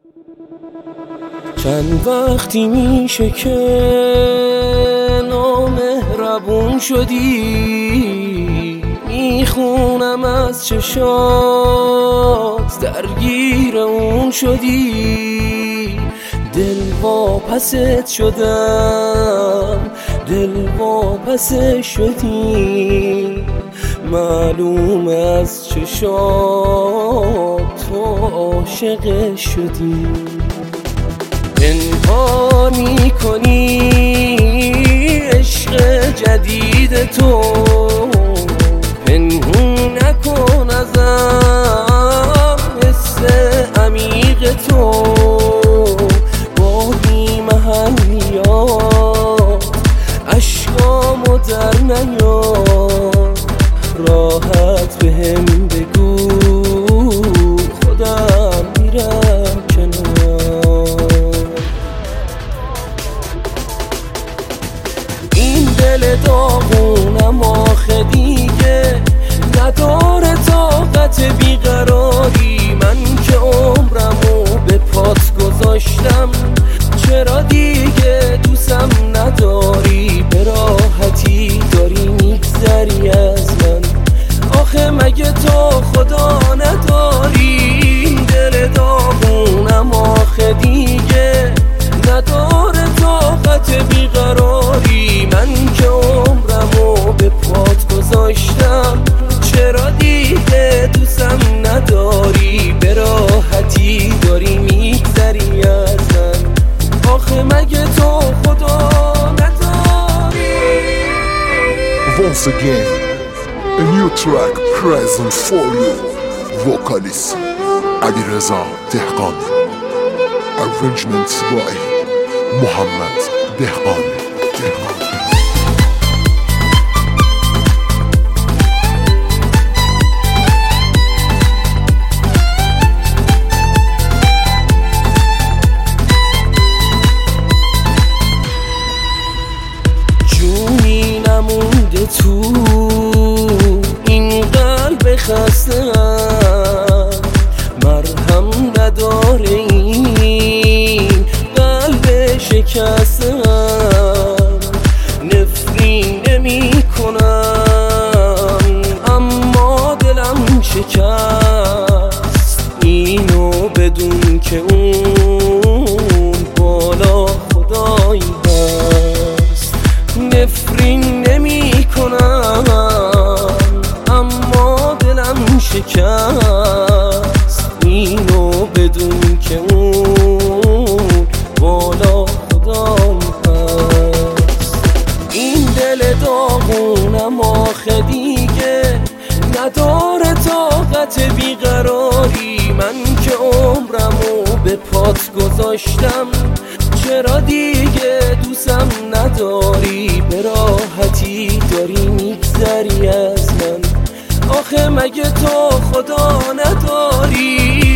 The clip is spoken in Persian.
چند وقتی میشه که نامهربون شدی، میخونم از چشات درگیر اون شدی. دل واپست شدم، دل واپس شدی، معلوم از چشات تو عاشق شدی. پنهان می‌کنی عشق جدید تو، پنهون نکن ازم حس عمیق تو. با بی محلیات اشکامو در نیار، راحت بهم بگو خودم میرم کنار. این دل داغونم آخه دیگه نداره طاقت بیقراری. من که عمرمو به پات گذاشتم، چرا دیگه دوستم نداری؟ به راحتی داری میگذری از من، آخه مگه تو خدا نداری؟ دل داغونم آخه دیگه نداره طاقت بیقراری. من که عمرمو به پات گذاشتم، چرا دیگه دوستم نداری؟ به راحتی داری میگذری از من، آخه مگه تو خدا نداری؟ Once again, a new track present for you. Vocalist Alireza Dehqani. Arrangements by Mohammed Dehqani. جونی نمونده تو این قلب خسته‌ام، مرهم نداره این قلب شکسته‌ام. نفرین نمی کنم اما دلم شکست، اینو بدون که اون بالا خدایی هست. نفرین نمی کنم اما دلم شکست، اینو بدون که اون بالا خدایی هست. این دل داغونم آخه دیگه نداره طاقت بیقراری. من که عمرمو به پات گذاشتم، چرا دیگه دوستم نداری؟ به راحتی داری میگذری از من، آخه مگه تو خدا نداری؟